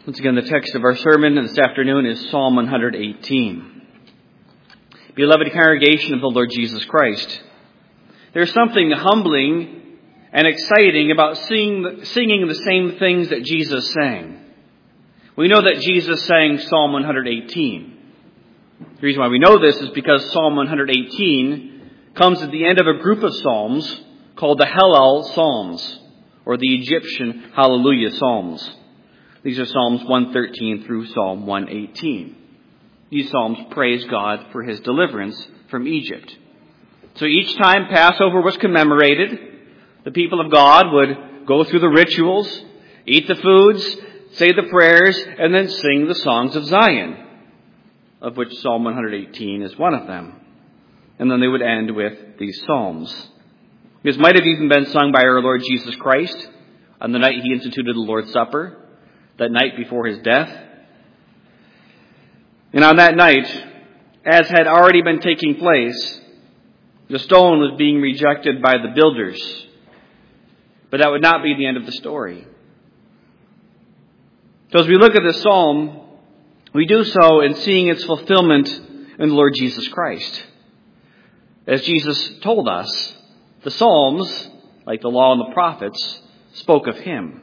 Once again, the text of our sermon this afternoon is Psalm 118. Beloved congregation of the Lord Jesus Christ, there's something humbling and exciting about singing the same things that Jesus sang. We know that Jesus sang Psalm 118. The reason why we know this is because Psalm 118 comes at the end of a group of psalms called the Hallel Psalms, or the Egyptian Hallelujah Psalms. These are Psalms 113 through Psalm 118. These psalms praise God for his deliverance from Egypt. So each time Passover was commemorated, the people of God would go through the rituals, eat the foods, say the prayers, and then sing the songs of Zion, of which Psalm 118 is one of them. And then they would end with these psalms. This might have even been sung by our Lord Jesus Christ on the night he instituted the Lord's Supper, that night before his death. And on that night, as had already been taking place, the stone was being rejected by the builders. But that would not be the end of the story. So as we look at this psalm, we do so in seeing its fulfillment in the Lord Jesus Christ. As Jesus told us, the psalms, like the law and the prophets, spoke of him.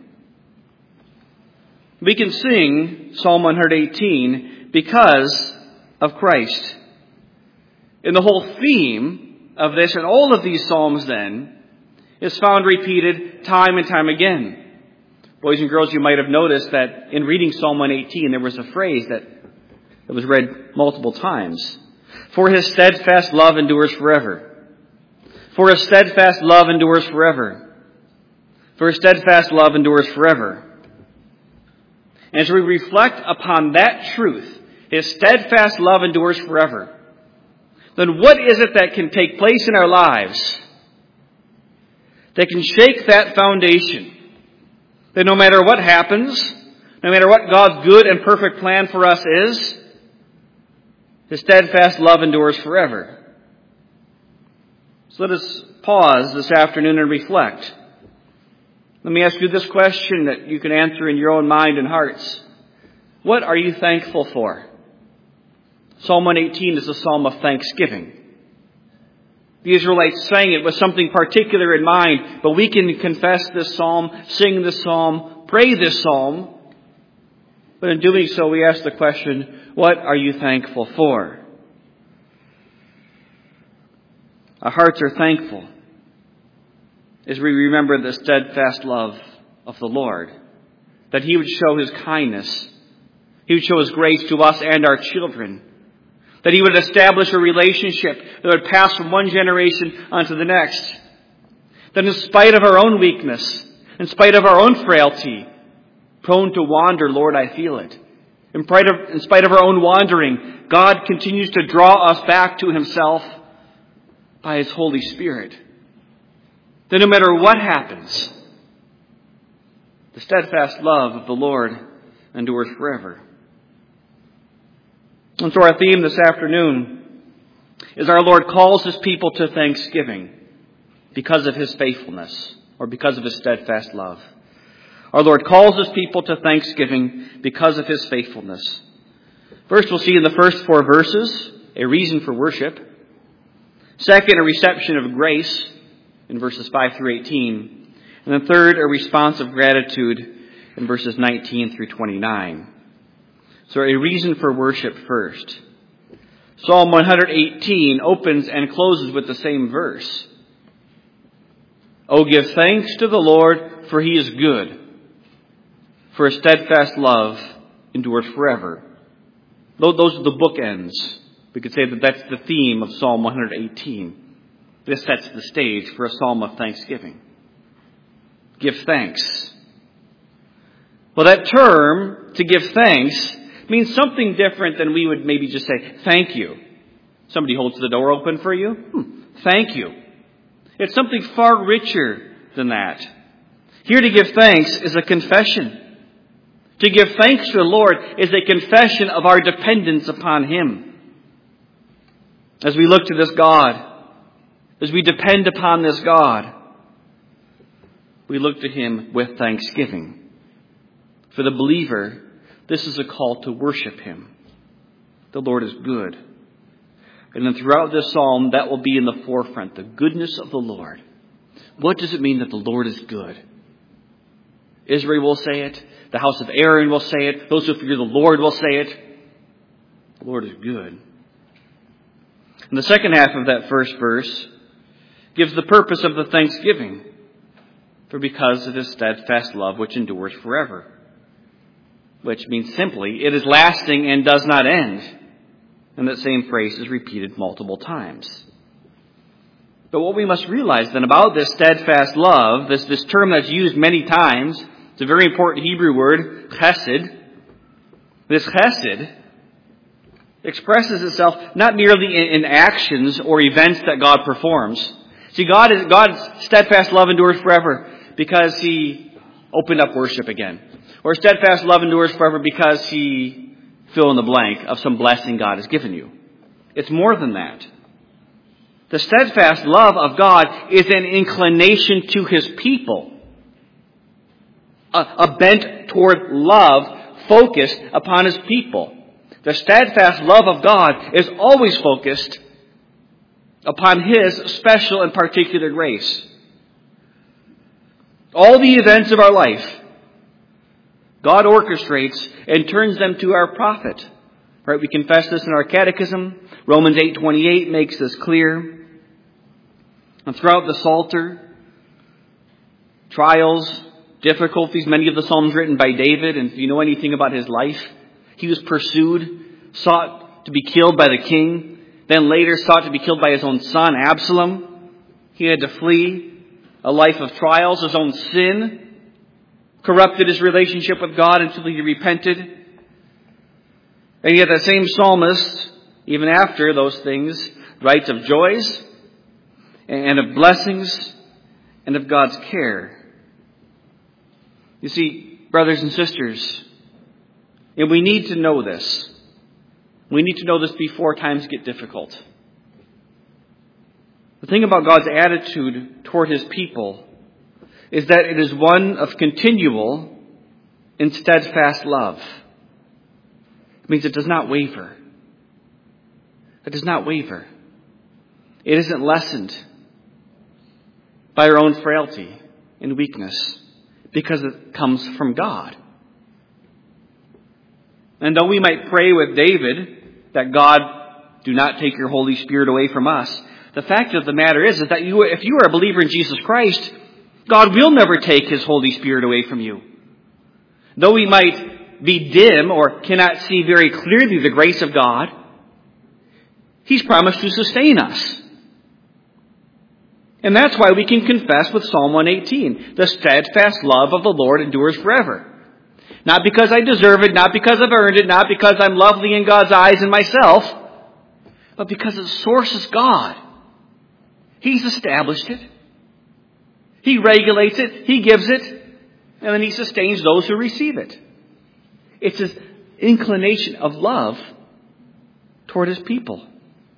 We can sing Psalm 118 because of Christ. And the whole theme of this and all of these psalms then is found repeated time and time again. Boys and girls, you might have noticed that in reading Psalm 118 there was a phrase that was read multiple times. For his steadfast love endures forever. For his steadfast love endures forever. For his steadfast love endures forever. And as we reflect upon that truth, his steadfast love endures forever, then what is it that can take place in our lives that can shake that foundation? That no matter what happens, no matter what God's good and perfect plan for us is, his steadfast love endures forever. So let us pause this afternoon and reflect. Let me ask you this question that you can answer in your own mind and hearts. What are you thankful for? Psalm 118 is a psalm of thanksgiving. The Israelites sang it with something particular in mind, but we can confess this psalm, sing this psalm, pray this psalm. But in doing so, we ask the question, what are you thankful for? Our hearts are thankful as we remember the steadfast love of the Lord, that he would show his kindness, he would show his grace to us and our children, that he would establish a relationship that would pass from one generation onto the next, that in spite of our own weakness, in spite of our own frailty, prone to wander, Lord, I feel it. In spite of our own wandering, God continues to draw us back to himself by his Holy Spirit. That no matter what happens, the steadfast love of the Lord endures forever. And so our theme this afternoon is our Lord calls his people to thanksgiving because of his faithfulness or because of his steadfast love. Our Lord calls his people to thanksgiving because of his faithfulness. First, we'll see in the first 4 verses a reason for worship. Second, a reception of grace in verses 5 through 18. And then third, a response of gratitude in verses 19 through 29. So a reason for worship first. Psalm 118 opens and closes with the same verse. Oh, give thanks to the Lord, for he is good, for his steadfast love endures forever. Those are the bookends. We could say that that's the theme of Psalm 118. This sets the stage for a psalm of thanksgiving. Give thanks. Well, that term, to give thanks, means something different than we would maybe just say, thank you. Somebody holds the door open for you. Thank you. It's something far richer than that. Here to give thanks is a confession. To give thanks to the Lord is a confession of our dependence upon him. As we look to this God, as we depend upon this God, we look to him with thanksgiving. For the believer, This is a call to worship Him. The Lord is good. And then throughout this psalm, that will be in the forefront, the goodness of the Lord. What does it mean that the Lord is good? Israel will say it. The house of Aaron will say it. Those who fear the Lord will say it. The Lord is good. And the second half of that first verse gives the purpose of the thanksgiving. For because of His steadfast love which endures forever. Which means simply, it is lasting and does not end. And that same phrase is repeated multiple times. But what we must realize then about this steadfast love, this term that's used many times, it's a very important Hebrew word, chesed. This chesed expresses itself not merely in actions or events that God performs. See, God's steadfast love endures forever because He opened up worship again. Or steadfast love endures forever because He fill in the blank of some blessing God has given you. It's more than that. The steadfast love of God is an inclination to His people. A bent toward love focused upon His people. The steadfast love of God is always focused upon His special and particular grace. All the events of our life, God orchestrates and turns them to our profit. Right? We confess this in our catechism. Romans 8:28 makes this clear. And throughout the Psalter, trials, difficulties, many of the Psalms written by David, and if you know anything about his life, he was pursued, sought to be killed by the king, then later sought to be killed by his own son, Absalom. He had to flee a life of trials. His own sin corrupted his relationship with God until he repented. And yet that same psalmist, even after those things, writes of joys and of blessings and of God's care. You see, brothers and sisters, and we need to know this. We need to know this before times get difficult. The thing about God's attitude toward His people is that it is one of continual and steadfast love. It means it does not waver. It does not waver. It isn't lessened by our own frailty and weakness because it comes from God. And though we might pray with David that God do not take your Holy Spirit away from us, the fact of the matter is that if you are a believer in Jesus Christ, God will never take His Holy Spirit away from you. Though we might be dim or cannot see very clearly the grace of God, He's promised to sustain us. And that's why we can confess with Psalm 118, the steadfast love of the Lord endures forever. Not because I deserve it, not because I've earned it, not because I'm lovely in God's eyes and myself, but because its source is God. He's established it. He regulates it. He gives it. And then He sustains those who receive it. It's His inclination of love toward His people.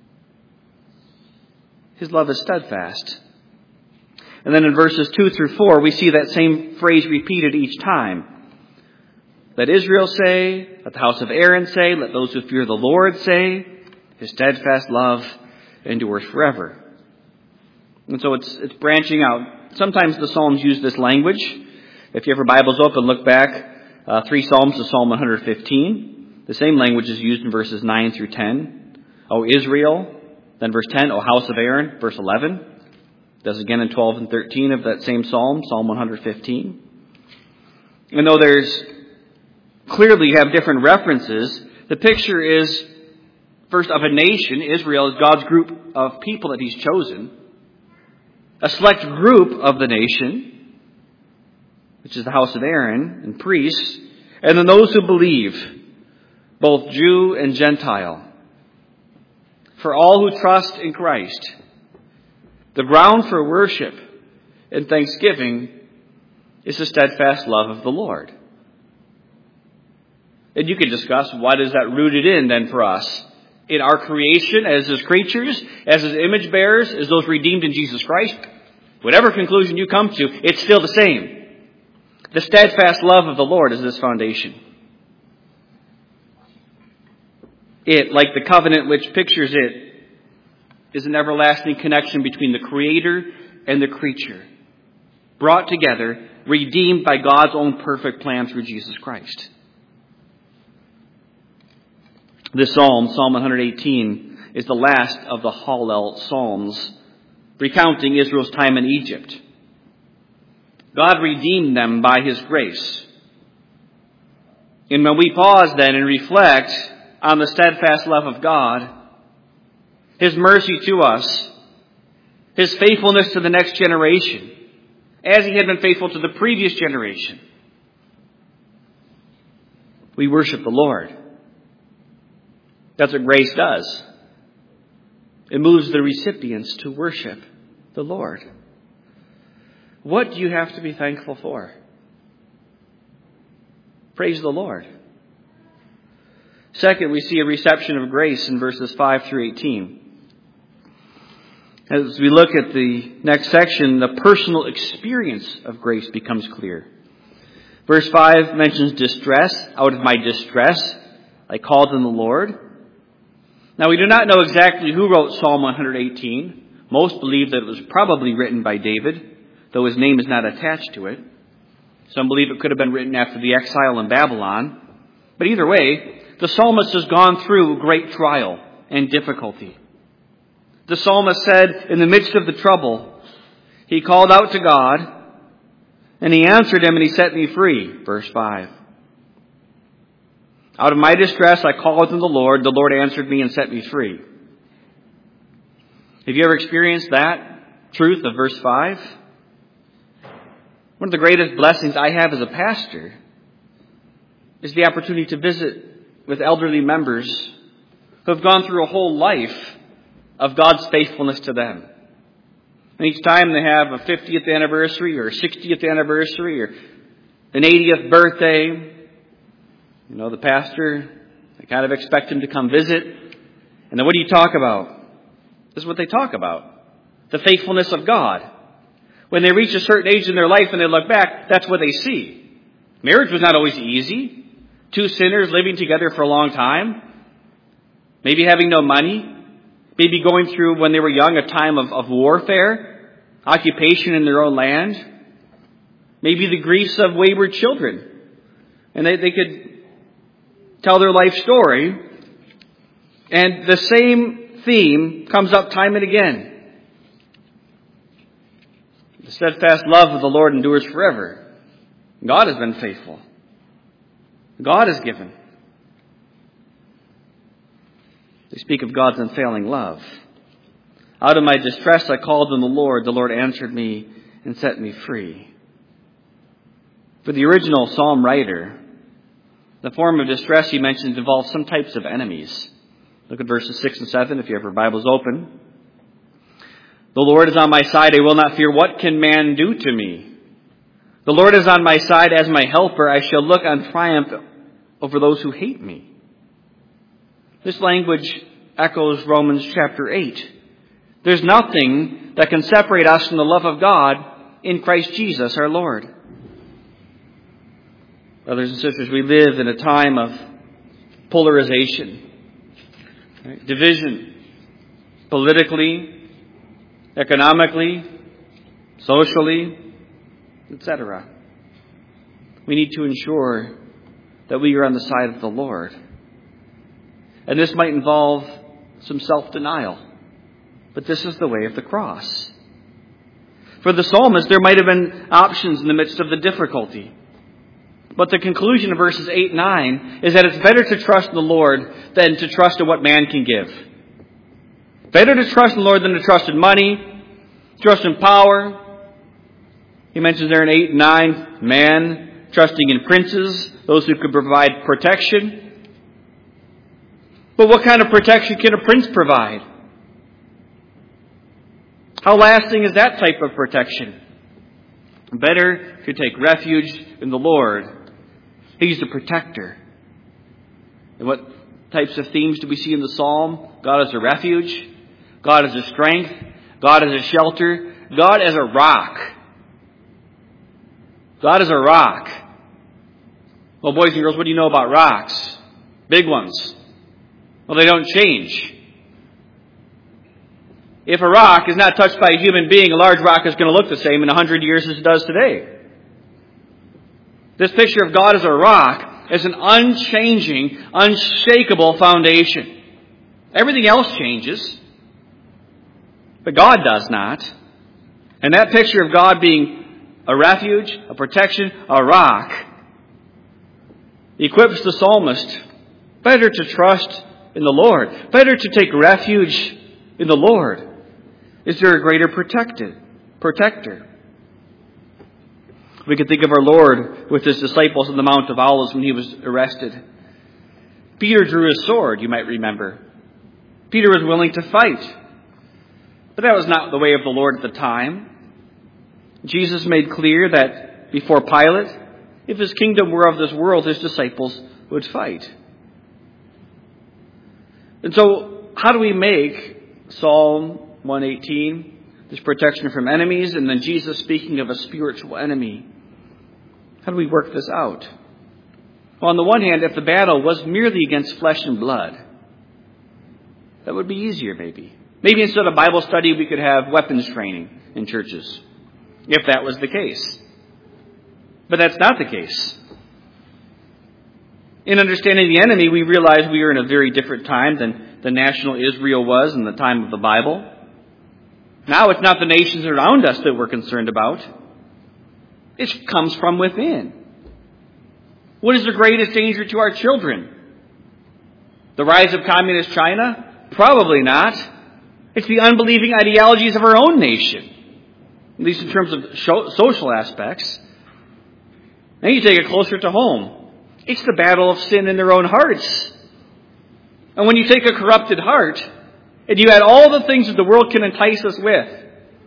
His love is steadfast. And then in verses 2 through 4, we see that same phrase repeated each time. Let Israel say, let the house of Aaron say, let those who fear the Lord say, His steadfast love endures forever. And so it's branching out. Sometimes the Psalms use this language. If you have your Bibles open, look back 3 Psalms to Psalm 115. The same language is used in verses 9 through 10. O Israel, then verse 10, O house of Aaron, verse 11. Does again in 12 and 13 of that same Psalm, Psalm 115. And though there's clearly have different references, the picture is first of a nation. Israel is God's group of people that He's chosen. A select group of the nation, which is the house of Aaron and priests, and then those who believe, both Jew and Gentile. For all who trust in Christ, the ground for worship and thanksgiving is the steadfast love of the Lord. And you can discuss what is that rooted in then for us? In our creation as His creatures, as His image bearers, as those redeemed in Jesus Christ. Whatever conclusion you come to, it's still the same. The steadfast love of the Lord is this foundation. It, like the covenant which pictures it, is an everlasting connection between the Creator and the creature, brought together, redeemed by God's own perfect plan through Jesus Christ. This psalm, Psalm 118, is the last of the Hallel Psalms, recounting Israel's time in Egypt. God redeemed them by His grace. And when we pause then and reflect on the steadfast love of God, His mercy to us, His faithfulness to the next generation, as He had been faithful to the previous generation, we worship the Lord. That's what grace does. It moves the recipients to worship the Lord. What do you have to be thankful for? Praise the Lord. Second, we see a reception of grace in verses 5 through 18. As we look at the next section, the personal experience of grace becomes clear. Verse 5 mentions distress. Out of my distress, I called on the Lord. Now, we do not know exactly who wrote Psalm 118. Most believe that it was probably written by David, though his name is not attached to it. Some believe it could have been written after the exile in Babylon. But either way, the psalmist has gone through great trial and difficulty. The psalmist said, in the midst of the trouble, he called out to God, and He answered him, and He set me free. Verse 5. Out of my distress I called on the Lord answered me and set me free. Have you ever experienced that truth of verse 5? One of the greatest blessings I have as a pastor is the opportunity to visit with elderly members who have gone through a whole life of God's faithfulness to them. And each time they have a 50th anniversary or a 60th anniversary or an 80th birthday, the pastor, I kind of expect him to come visit. And then what do you talk about? This is what they talk about. The faithfulness of God. When they reach a certain age in their life and they look back, that's what they see. Marriage was not always easy. Two sinners living together for a long time. Maybe having no money. Maybe going through, when they were young, a time of warfare. Occupation in their own land. Maybe the griefs of wayward children. And they could tell their life story. And the same theme comes up time and again. The steadfast love of the Lord endures forever. God has been faithful. God has given. They speak of God's unfailing love. Out of my distress I called on the Lord answered me and set me free. For the original psalm writer, the form of distress he mentions involves some types of enemies. Look at verses 6 and 7 if you have your Bibles open. The Lord is on my side, I will not fear. What can man do to me? The Lord is on my side as my helper. I shall look on triumph over those who hate me. This language echoes Romans chapter 8. There's nothing that can separate us from the love of God in Christ Jesus our Lord. Brothers and sisters, we live in a time of polarization, right? Division, politically, economically, socially, etc. We need to ensure that we are on the side of the Lord. And this might involve some self-denial. But this is the way of the cross. For the psalmist, there might have been options in the midst of the difficulty. But the conclusion of verses 8 and 9 is that it's better to trust in the Lord than to trust in what man can give. Better to trust in the Lord than to trust in money, trust in power. He mentions there in 8 and 9, man trusting in princes, those who could provide protection. But what kind of protection can a prince provide? How lasting is that type of protection? Better to take refuge in the Lord. He's the protector. And what types of themes do we see in the psalm? God as a refuge. God as a strength. God as a shelter. God as a rock. God as a rock. Well, boys and girls, what do you know about rocks? Big ones. Well, they don't change. If a rock is not touched by a human being, a large rock is going to look the same in 100 years as it does today. This picture of God as a rock is an unchanging, unshakable foundation. Everything else changes, but God does not. And that picture of God being a refuge, a protection, a rock, equips the psalmist better to trust in the Lord, better to take refuge in the Lord. Is there a greater protector? We can think of our Lord with his disciples on the Mount of Olives when he was arrested. Peter drew his sword, you might remember. Peter was willing to fight. But that was not the way of the Lord at the time. Jesus made clear that before Pilate, if his kingdom were of this world, his disciples would fight. And so, how do we make Psalm 118, this protection from enemies, and then Jesus speaking of a spiritual enemy? How do we work this out? Well, on the one hand, if the battle was merely against flesh and blood, that would be easier maybe. Maybe instead of Bible study, we could have weapons training in churches, if that was the case. But that's not the case. In understanding the enemy, we realize we are in a very different time than the national Israel was in the time of the Bible. Now it's not the nations around us that we're concerned about. It comes from within. What is the greatest danger to our children? The rise of communist China? Probably not. It's the unbelieving ideologies of our own nation, at least in terms of social aspects. Then you take it closer to home. It's the battle of sin in their own hearts. And when you take a corrupted heart, and you add all the things that the world can entice us with,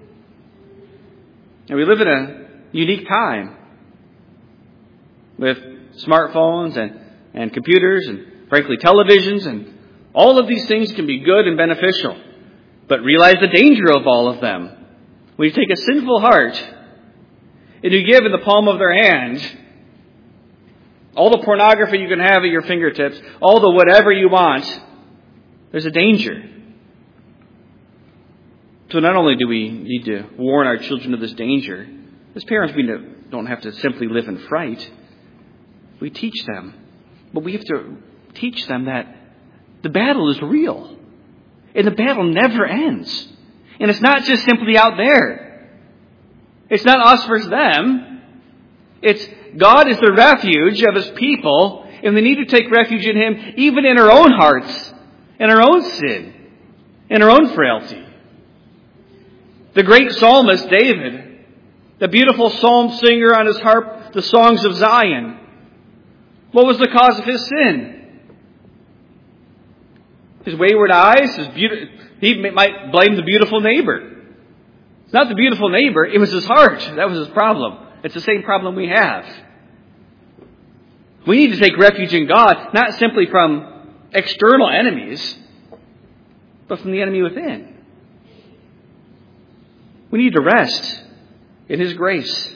and we live in a unique time with smartphones and computers and, frankly, televisions, and all of these things can be good and beneficial. But realize the danger of all of them. When you take a sinful heart and you give in the palm of their hand all the pornography you can have at your fingertips, all the whatever you want, there's a danger. So not only do we need to warn our children of this danger, as parents we don't have to simply live in fright. We teach them. But we have to teach them that the battle is real. And the battle never ends. And it's not just simply out there. It's not us versus them. It's God is the refuge of His people, and we need to take refuge in Him even in our own hearts, in our own sin, in our own frailty. The great psalmist David, the beautiful psalm singer on his harp, the songs of Zion, what was the cause of his sin? His wayward eyes, he might blame the beautiful neighbor. It's not the beautiful neighbor, it was his heart. That was his problem. It's the same problem we have. We need to take refuge in God, not simply from external enemies, but from the enemy within. We need to rest in His grace.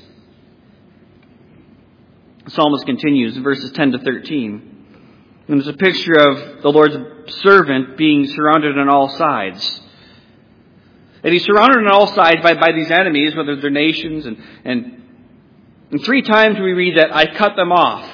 The psalmist continues in verses 10 to 13. And there's a picture of the Lord's servant being surrounded on all sides. And he's surrounded on all sides by these enemies, whether they're nations. And 3 times we read that, I cut them off.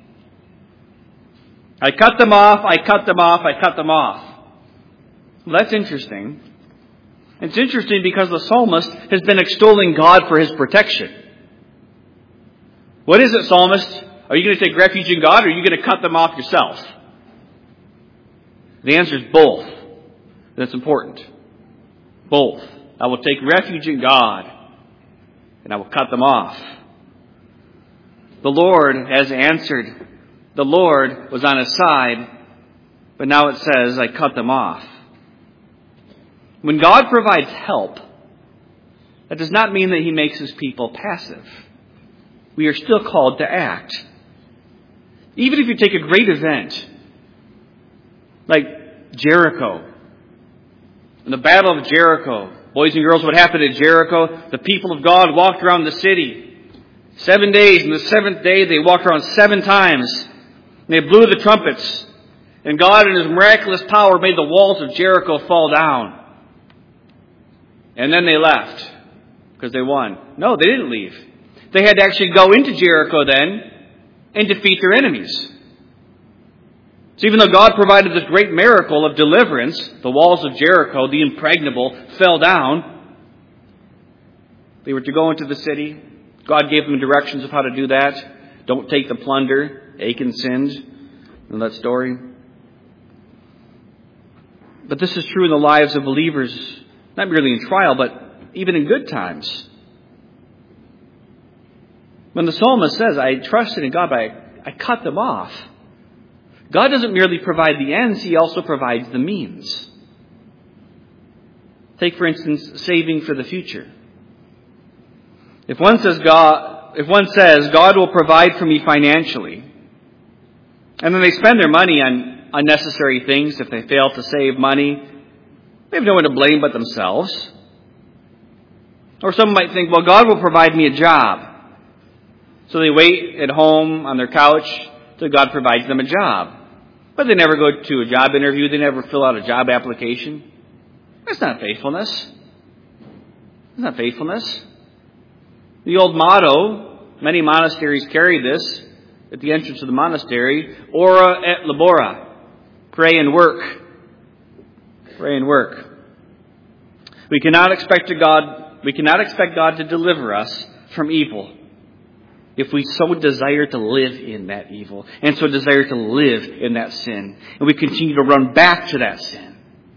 I cut them off, I cut them off, I cut them off. Well, that's interesting. It's interesting because the psalmist has been extolling God for His protection. What is it, psalmist? Are you going to take refuge in God, or are you going to cut them off yourself? The answer is both. That's important. Both. I will take refuge in God, and I will cut them off. The Lord has answered. The Lord was on His side, but now it says, I cut them off. When God provides help, that does not mean that He makes His people passive. We are still called to act. Even if you take a great event, like Jericho, in the Battle of Jericho, boys and girls, what happened at Jericho? The people of God walked around the city 7 days, and the 7th day they walked around 7 times. And they blew the trumpets. And God in His miraculous power made the walls of Jericho fall down. And then they left because they won. No, they didn't leave. They had to actually go into Jericho then and defeat their enemies. So even though God provided this great miracle of deliverance, the walls of Jericho, the impregnable, fell down. They were to go into the city. God gave them directions of how to do that. Don't take the plunder. Achan sinned. You know that story? But this is true in the lives of believers, not merely in trial, but even in good times. When the psalmist says, I trusted in God, but I cut them off. God doesn't merely provide the ends, He also provides the means. Take, for instance, saving for the future. If one says God will provide for me financially, and then they spend their money on unnecessary things, if they fail to save money, they have no one to blame but themselves. Or some might think, well, God will provide me a job. So they wait at home on their couch till God provides them a job. But they never go to a job interview. They never fill out a job application. That's not faithfulness. That's not faithfulness. The old motto, many monasteries carry this at the entrance of the monastery, ora et labora. Pray and work. Pray and work. We cannot expect God to deliver us from evil if we so desire to live in that evil and so desire to live in that sin. And we continue to run back to that sin.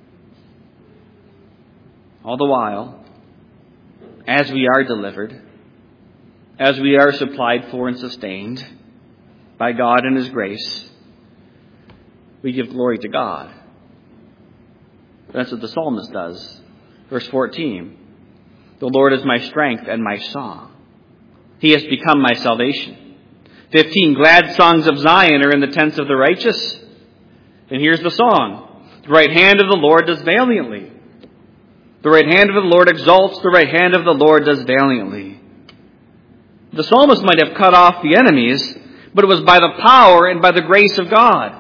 All the while, as we are delivered, as we are supplied for and sustained by God and His grace, we give glory to God. That's what the psalmist does. Verse 14, the Lord is my strength and my song. He has become my salvation. 15, glad songs of Zion are in the tents of the righteous. And here's the song. The right hand of the Lord does valiantly. The right hand of the Lord exalts. The right hand of the Lord does valiantly. The psalmist might have cut off the enemies, but it was by the power and by the grace of God.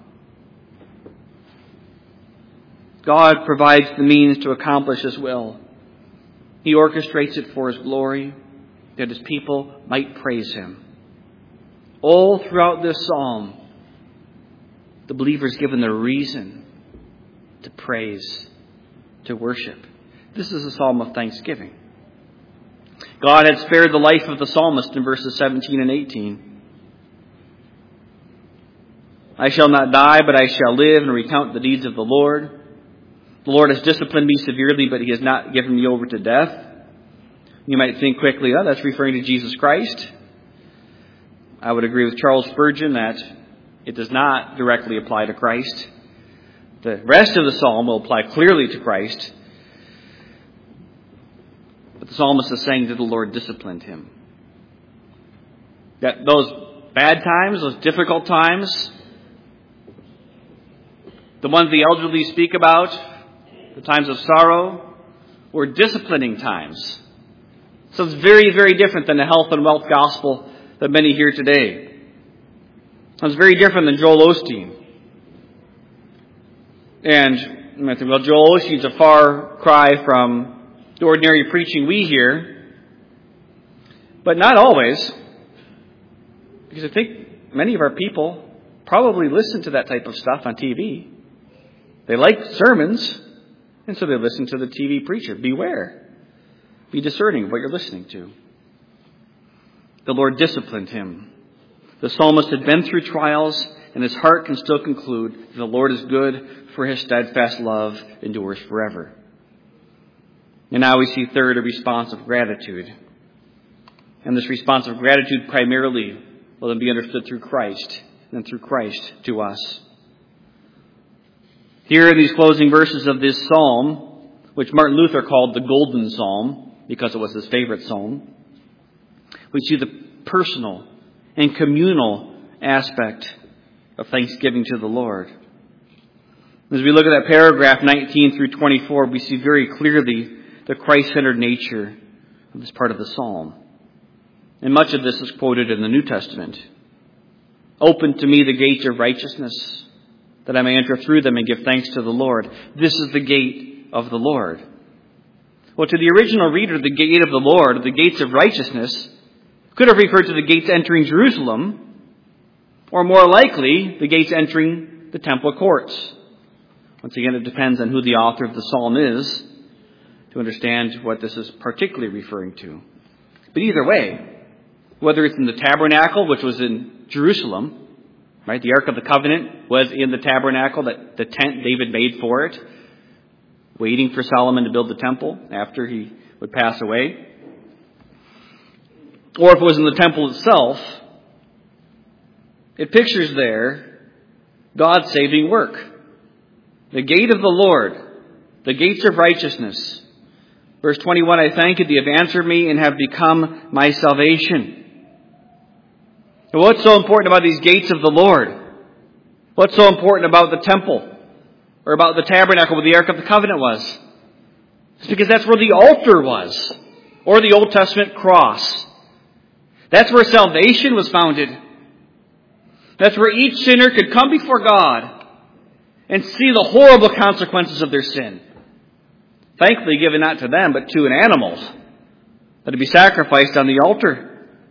God provides the means to accomplish His will. He orchestrates it for His glory, that His people might praise Him. All throughout this psalm, the believer is given the reason to praise, to worship. This is a psalm of thanksgiving. God had spared the life of the psalmist in verses 17 and 18. I shall not die, but I shall live and recount the deeds of the Lord. The Lord has disciplined me severely, but He has not given me over to death. You might think quickly, oh, that's referring to Jesus Christ. I would agree with Charles Spurgeon that it does not directly apply to Christ. The rest of the psalm will apply clearly to Christ. But the psalmist is saying that the Lord disciplined him. That those bad times, those difficult times, the ones the elderly speak about, the times of sorrow, were disciplining times. So it's very, very different than the health and wealth gospel that many hear today. It's very different than Joel Osteen. And you might think, well, Joel Osteen's a far cry from the ordinary preaching we hear. But not always. Because I think many of our people probably listen to that type of stuff on TV. They like sermons, and so they listen to the TV preacher. Beware. Be discerning of what you're listening to. The Lord disciplined him. The psalmist had been through trials, and his heart can still conclude that the Lord is good, for His steadfast love endures forever. And now we see third, a response of gratitude. And this response of gratitude primarily will then be understood through Christ, and through Christ to us. Here in these closing verses of this psalm, which Martin Luther called the Golden Psalm, because it was his favorite psalm, we see the personal and communal aspect of thanksgiving to the Lord. As we look at that paragraph 19 through 24, we see very clearly the Christ-centered nature of this part of the psalm. And much of this is quoted in the New Testament. Open to me the gates of righteousness. that I may enter through them and give thanks to the Lord. This is the gate of the Lord. Well, to the original reader, the gate of the Lord, the gates of righteousness, could have referred to the gates entering Jerusalem, or more likely, the gates entering the temple courts. Once again, it depends on who the author of the psalm is to understand what this is particularly referring to. But either way, whether it's in the tabernacle, which was in Jerusalem, right? The Ark of the Covenant was in the tabernacle, that the tent David made for it, waiting for Solomon to build the temple after he would pass away. Or if it was in the temple itself, it pictures there God's saving work. The gate of the Lord, the gates of righteousness. Verse 21, I thank you that you have answered me and have become my salvation. And what's so important about these gates of the Lord? What's so important about the temple? Or about the tabernacle where the Ark of the Covenant was? It's because that's where the altar was. Or the Old Testament cross. That's where salvation was founded. That's where each sinner could come before God and see the horrible consequences of their sin. Thankfully given not to them, but to an animal that would be sacrificed on the altar.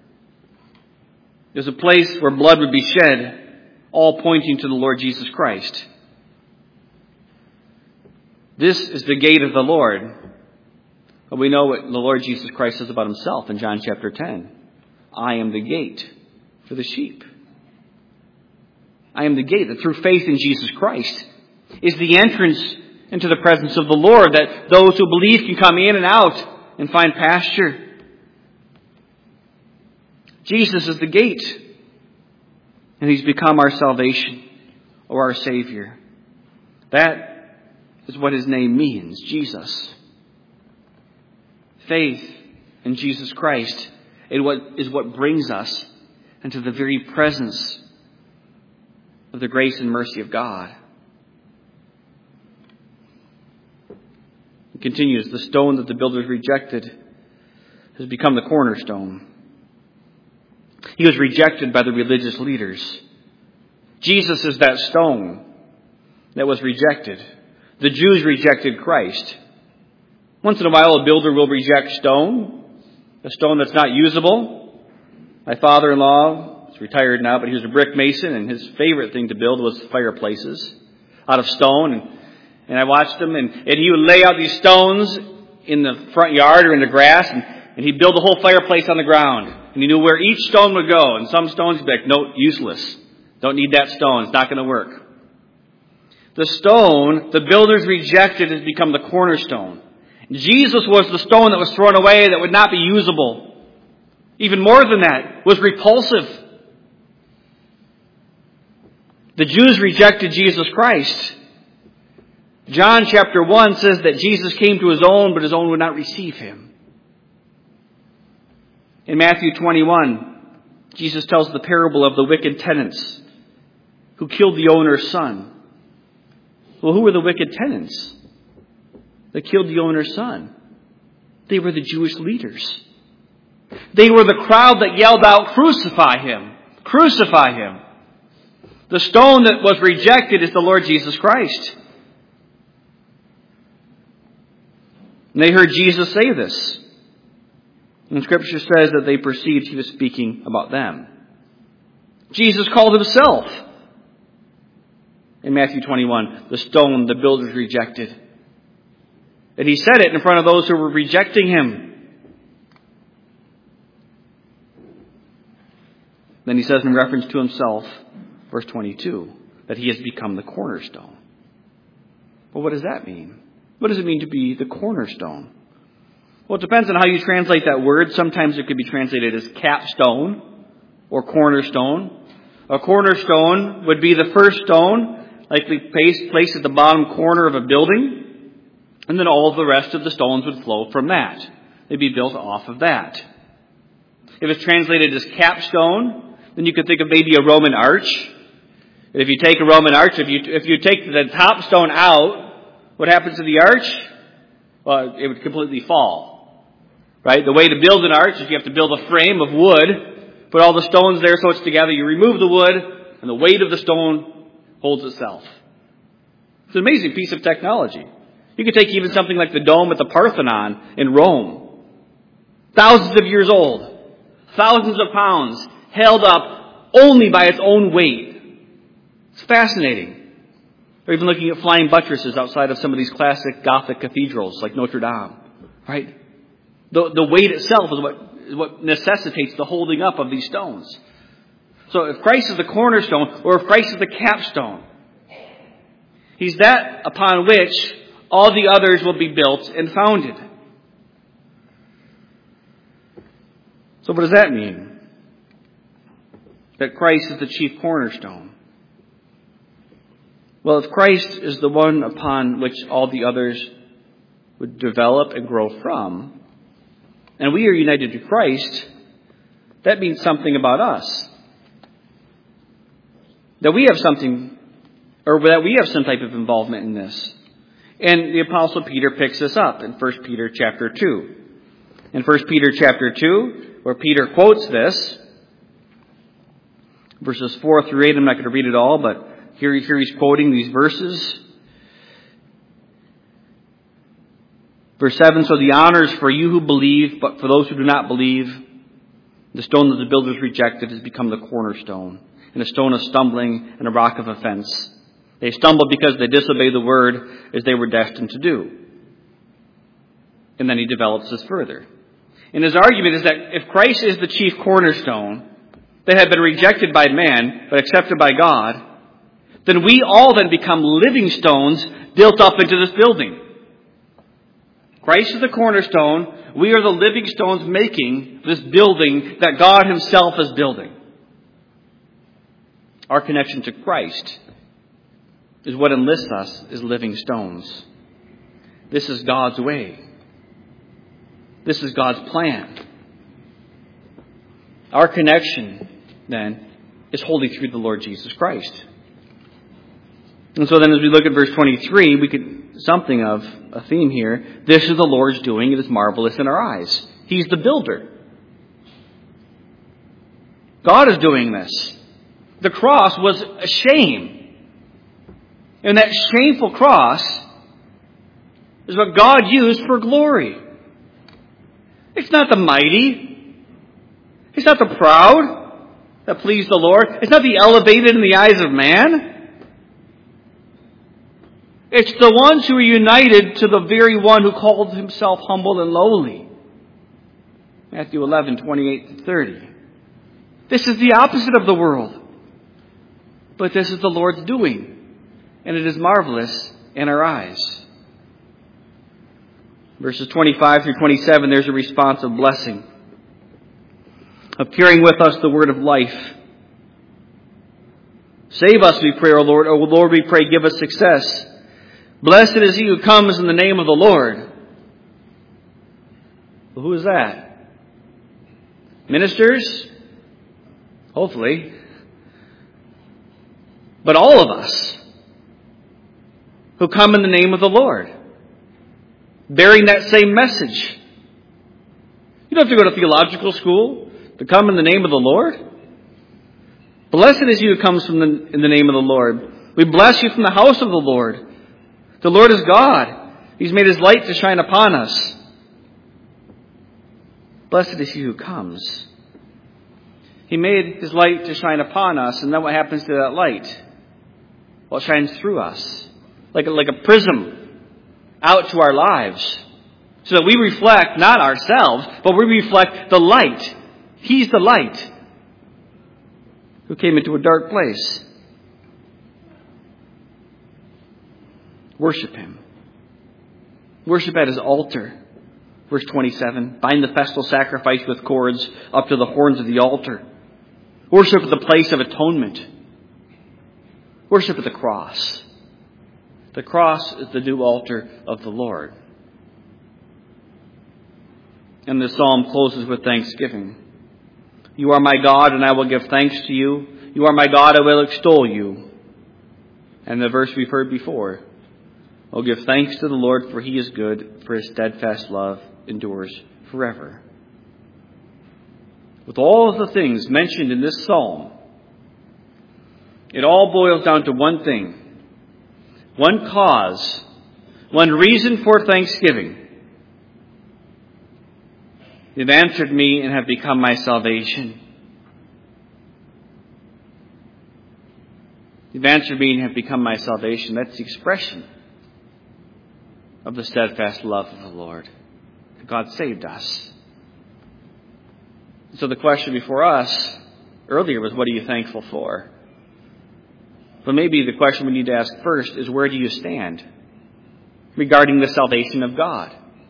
It was a place where blood would be shed, all pointing to the Lord Jesus Christ. This is the gate of the Lord. But we know what the Lord Jesus Christ says about himself in John chapter 10. I am the gate for the sheep. I am the gate that through faith in Jesus Christ is the entrance into the presence of the Lord, that those who believe can come in and out and find pasture. Jesus is the gate, and he's become our salvation or our Savior. That is what his name means, Jesus. Faith in Jesus Christ is what brings us into the very presence of the grace and mercy of God. It continues, the stone that the builders rejected has become the cornerstone. He was rejected by the religious leaders. Jesus is that stone that was rejected. The Jews rejected Christ. Once in a while, a builder will reject stone, a stone that's not usable. My father-in-law is retired now, but he was a brick mason, and his favorite thing to build was fireplaces out of stone. And I watched him, and he would lay out these stones in the front yard or in the grass, and he'd build a whole fireplace on the ground. And he knew where each stone would go. And some stones would be like, no, useless. Don't need that stone. It's not going to work. The stone the builders rejected has become the cornerstone. Jesus was the stone that was thrown away that would not be usable. Even more than that, was repulsive. The Jews rejected Jesus Christ. John chapter 1 says that Jesus came to his own, but his own would not receive him. In Matthew 21, Jesus tells the parable of the wicked tenants who killed the owner's son. Well, who were the wicked tenants that killed the owner's son? They were the Jewish leaders. They were the crowd that yelled out, crucify him! Crucify him! The stone that was rejected is the Lord Jesus Christ. And they heard Jesus say this. And Scripture says that they perceived he was speaking about them. Jesus called himself, in Matthew 21, the stone the builders rejected. And he said it in front of those who were rejecting him. Then he says in reference to himself, verse 22, that he has become the cornerstone. Well, what does that mean? What does it mean to be the cornerstone? Well, it depends on how you translate that word. Sometimes it could be translated as capstone or cornerstone. A cornerstone would be the first stone, likely placed at the bottom corner of a building, and then all of the rest of the stones would flow from that. They'd be built off of that. If it's translated as capstone, then you could think of maybe a Roman arch. And if you take a Roman arch, if you take the top stone out, what happens to the arch? Well, it would completely fall. Right? The way to build an arch is you have to build a frame of wood, put all the stones there so it's together. You remove the wood, and the weight of the stone holds itself. It's an amazing piece of technology. You could take even something like the dome at the Parthenon in Rome. Thousands of years old. Thousands of pounds. Held up only by its own weight. It's fascinating. Or even looking at flying buttresses outside of some of these classic Gothic cathedrals like Notre Dame. Right? The weight itself is what necessitates the holding up of these stones. So if Christ is the cornerstone, or if Christ is the capstone, He's that upon which all the others will be built and founded. So what does that mean? That Christ is the chief cornerstone. Well, if Christ is the one upon which all the others would develop and grow from, and we are united to Christ, that means something about us. That we have something, or that we have some type of involvement in this. And the Apostle Peter picks this up in 1 Peter chapter 2. In 1 Peter chapter 2, where Peter quotes this, verses 4 through 8, I'm not going to read it all, but here he's quoting these verses. Verse 7, so the honor is for you who believe, but for those who do not believe, the stone that the builders rejected has become the cornerstone, and a stone of stumbling and a rock of offense. They stumbled because they disobeyed the word as they were destined to do. And then he develops this further. And his argument is that if Christ is the chief cornerstone that had been rejected by man but accepted by God, then we all then become living stones built up into this building. Christ is the cornerstone. We are the living stones making this building that God Himself is building. Our connection to Christ is what enlists us as living stones. This is God's way. This is God's plan. Our connection, then, is wholly through the Lord Jesus Christ. And so then as we look at verse 23, we get something of a theme here. This is the Lord's doing. It is marvelous in our eyes. He's the builder. God is doing this. The cross was a shame. And that shameful cross is what God used for glory. It's not the mighty. It's not the proud that please the Lord. It's not the elevated in the eyes of man. It's the ones who are united to the very one who called Himself humble and lowly. Matthew 11:28-30. This is the opposite of the world. But this is the Lord's doing. And it is marvelous in our eyes. Verses 25 through 27, there's a response of blessing. Of carrying with us the word of life. Save us, we pray, O Lord. O Lord, we pray, give us success. Blessed is he who comes in the name of the Lord. Well, who is that? Ministers? Hopefully. But all of us who come in the name of the Lord, bearing that same message. You don't have to go to theological school to come in the name of the Lord. Blessed is he who comes in the name of the Lord. We bless you from the house of the Lord. The Lord is God. He's made His light to shine upon us. Blessed is he who comes. He made His light to shine upon us, and then what happens to that light? Well, it shines through us, like a prism out to our lives, so that we reflect not ourselves, but we reflect the light. He's the light who came into a dark place. Worship Him. Worship at His altar. Verse 27, bind the festal sacrifice with cords up to the horns of the altar. Worship at the place of atonement. Worship at the cross. The cross is the new altar of the Lord. And the psalm closes with thanksgiving. You are my God, and I will give thanks to you. You are my God, I will extol you. And the verse we've heard before. Oh, give thanks to the Lord, for He is good, for His steadfast love endures forever. With all of the things mentioned in this psalm, it all boils down to one thing. one cause, one reason for thanksgiving. You've answered me and have become my salvation. You've answered me and have become my salvation. That's the expression of the steadfast love of the Lord. God saved us. So the question before us earlier was, what are you thankful for? But maybe the question we need to ask first is, where do you stand regarding the salvation of God?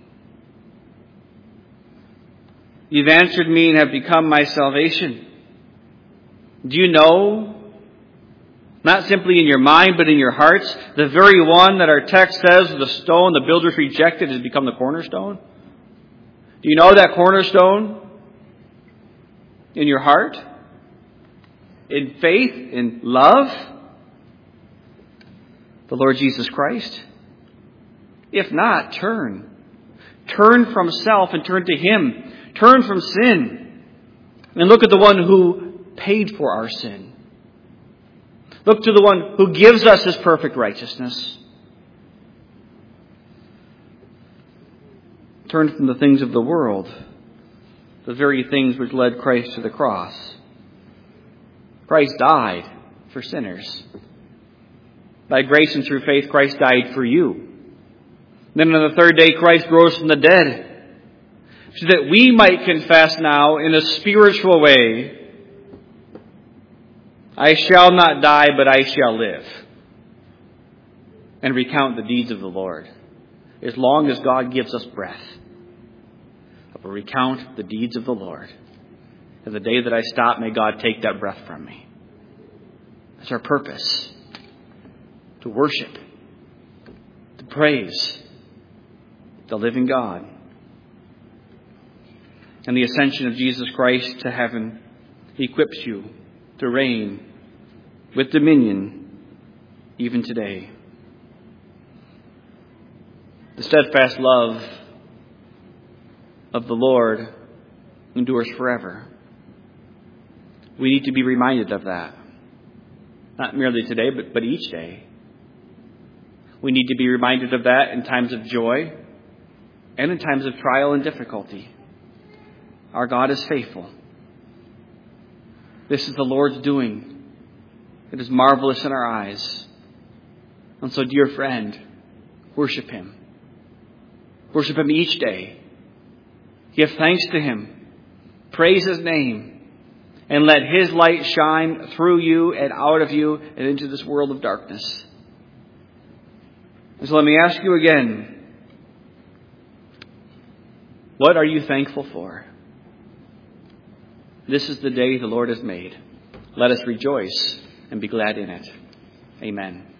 You've answered me and have become my salvation. Do you know, not simply in your mind, but in your hearts, the very one that our text says, the stone the builders rejected has become the cornerstone? Do you know that cornerstone in your heart? In faith, in love? The Lord Jesus Christ? If not, turn. Turn from self and turn to Him. Turn from sin and look at the one who paid for our sin. Look to the one who gives us His perfect righteousness. Turn from the things of the world, the very things which led Christ to the cross. Christ died for sinners. By grace and through faith, Christ died for you. Then on the third day, Christ rose from the dead, so that we might confess now in a spiritual way, I shall not die, but I shall live, and recount the deeds of the Lord. As long as God gives us breath, I will recount the deeds of the Lord. And the day that I stop, may God take that breath from me. That's our purpose. To worship, to praise the living God. And the ascension of Jesus Christ to heaven equips you to reign with dominion even today. The steadfast love of the Lord endures forever. We need to be reminded of that. Not merely today, but each day. We need to be reminded of that in times of joy and in times of trial and difficulty. Our God is faithful. This is the Lord's doing. It is marvelous in our eyes. And so, dear friend, worship Him. Worship Him each day. Give thanks to Him. Praise His name. And let His light shine through you and out of you and into this world of darkness. And so let me ask you again, what are you thankful for? This is the day the Lord has made. Let us rejoice and be glad in it. Amen.